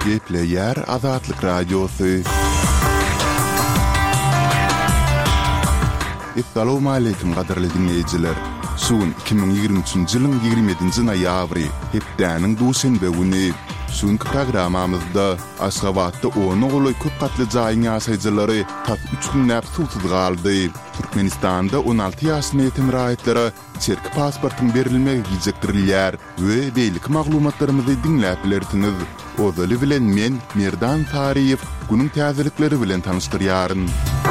Gepleyer Azatlık Radyosu. Assalamu alaykum qadarly dinleyijiler. Suun 2023-nji ýylyň 27-nji noýabry, hepdäniň duşanbe güni. Şuňky programamyzda Aşgabatda onu goly köp gatly jaýyň ýaşaýjylary tap 3 günnäp suwsuz galdy. Türkmenistanda 16 ýaşly ýetim raýatlary çerki pasportyň berilmegi gijekdirilýär we beýlik maglumatlarymyzy dinläp bilersiňiz. Ozaly bilen men Merdan Tariýew günüň täzelikleri bilen tanışdyrýaryn.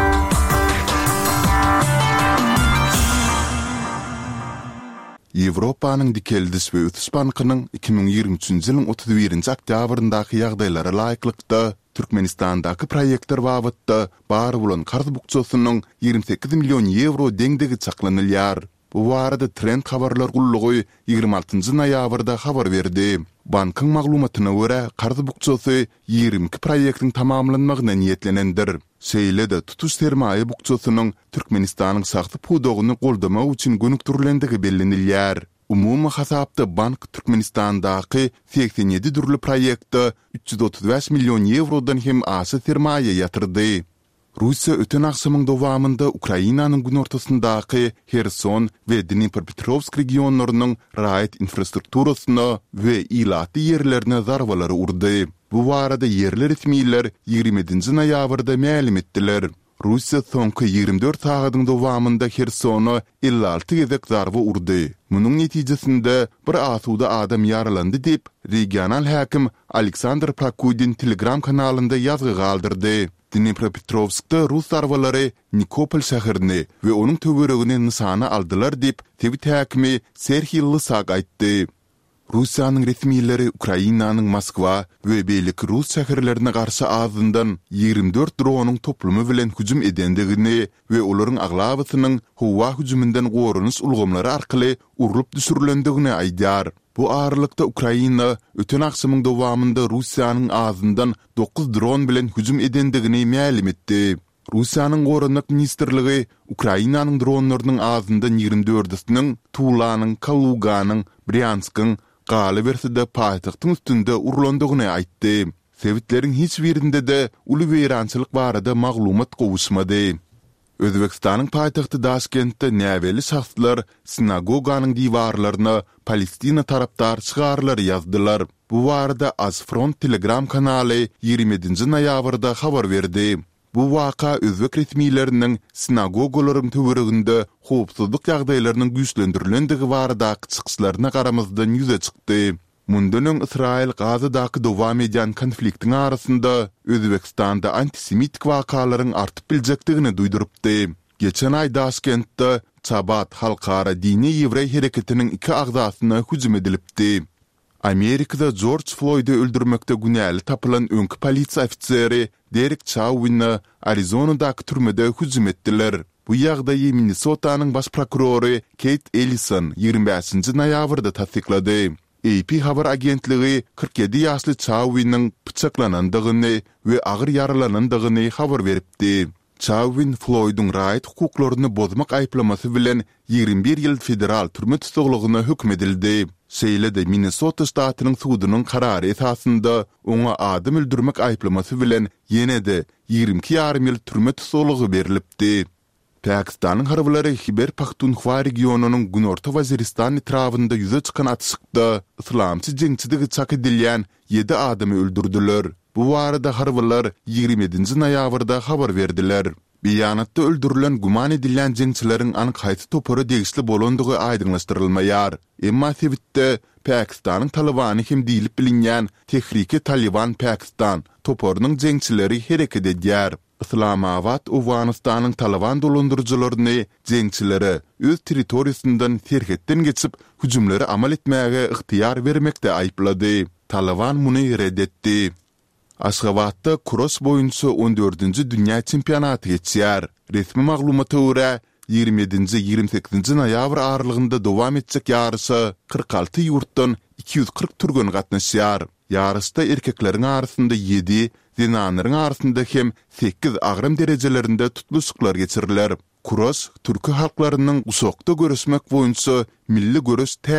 Ýewropanyň Dikeldis we Ötüş bankynyň 2023-nji ýylyň 31-nji oktýabryndaky ýagdaýlara laýyklykda Türkmenistandaky proýektler babatda bar bolan garz bukçasynyň 28 million euro deňdigi çaklanylýar. Bu barada Trend habarlar gullugy 26-njy noýabrda habar berdi. Bankyň maglumatyna görä garz bukçasy 22 proýektiň tamamlanmagyna niýetlenendir. Şeýlede tutuş sermaýe bukçasynyň Türkmenistanyň sagty pudogyny goldamak üçin gönükdürilendigi bellenilýär. Umumy hasapda bank Türkmenistandaky 87 türli proýektde 335 million eurodan hem aşy sermaýe ýatyrdy. Russiýa öten akşamyň dowamında Ukrainanyň gün ortasyndaky Kherson we Dnipropetrovsk regionlarynyň raýat infrastrukturasyna we ilaty ýerlerine zarbalary urdy. Bu barada yerli resmiýetler 27-nji noýabrda ma'lum etdiler. Russiýa soňky 24 sagatyň dowamında Khersona 56 gezek zarba urdy. Munyň netijesinde bir asuda adam ýaralandy diýip regional häkim Aleksandr Prokudin Telegram kanalynda ýazgy galdyrdy. Dnipropetrovskda Rus zarbalary Nikopol şäherini we onuň töweregini nysana aldylar diýip Tewit häkimi Serhiy Lysak aýtdy. Russiýanyň resmiýetleri Ukrainanyň Moskwa we beýlik Rus şäherlerine garşy azyndan 24 dronyň toplumy bilen hüjüm edendigini we olaryň aglabasynyň howa hüjüminden gorunuş ulgamlary arkaly urulyp düşürilendigini aýdýar. Bu aralykda Ukraina öten akşamyň dowamında Russiýanyň azyndan 9 dron bilen hüjüm edendigini ma'lum etdi. Russiýanyň Gorunluk ministrligi Ukrainanyň dronlarynyň azyndan 24-siniň Tulanyň, Kaluganyň, Bryanskiň galy berside paýtagtyň üstünde urulandygyny aýtdy. Sewitleriň hiç birinde de uly weýrançylyk barada maglumat gowuşmady. Özbekistanyň paýtagty Daşkentde näweli şahslar sinagoganyň diwarlaryna Palestina tarapdar çygarlary ýazdylar. Bu barada Azfront Telegram kanaly 27-nji noýabrda habar berdi. Bu waka özbek resmiýetleriniň sinagogalaryň töwereginde howpsuzlyk ýagdaýlarynyň güýçlendirilendigi barada çykyşlaryna garamazdan ýüze çykdy. Mundan Israil Gazadaky dowam edýän konfliktiň arasynda Özbekistanda antisemitik wakalaryň artyp biljekdigini duýdurypdy. Geçen aý Daşkentde Çabat halkara dini ýewrey hereketiniň 2 agzasyna hüjüm edilipdi. Amerikada George Floyd'u öldürmekde günäli tapylan öňkü polisiýa ofiseri Derek Chauvin'i Arizona'daky türmede hüjüm etdiler. Bu ýagdaýy Minnesotanyň baş prokurory Kate Ellison 25-nji noýabrda tasdiklady. AP habar agentligi 47 ýaşly Chauvin'ň pyçaklanandygyny we agyr yaralanandygyny habar beripdi. Chauvin Floyd'un raýat hukuklaryny bozmak aýplamasy bilen 21 ýyl federal türme tutuglygyna hökm edildi. Şeýlede Minnesota ştatynyň sudynyň karary esasında oňa adam öldürmek aýplamasy bilen ýene-de 22,5 ýyl türme tutuglygy berilipdi. Pakistanyň harblary Khyber Pakhtunkhwa regionunyň Günorta Waziristan etrafynda ýüze çykan atışykda islamçy jeňçiligi çak edilýän 7 adamy öldürdiler. Bu barada harbylar 27-nji noýabrda habar berdiler. Beýanatda öldürilen guman edilýän jeňçileriň anyk haýsy topary degisli bolandygy aýdynlaşdyrylmaýar. Emma Tewitde Pakistanyň Talibany hem diýilip bilinýän Tehrike Taliban Pakistan toparynyň jeňçileri hereket edýär. Islamabad Awganistanyň Taliban dolandyrjylaryny jeňçilere öz territoriýasyndan serhetden geçip hüjümleri amal etmäge ıhtiýar bermekde aýplady. Taliban muny reddetdi. Aşgabatda cross boýunça 14-nji dünýä çempionaty geçýär. Resmi maglumata görä 27-nji 28-nji noýabr aralygynda dowam etjek ýarysy 46 ýurtdan 240 türgen gatnaşýar. Ýarysda erkekleriň arasynda 7, zenanlaryň arasynda hem 8 agram derejelerinde tutuluşyklar geçiriler. Cross türkü halklarynyň usakda görüşmek boýunça milli görüş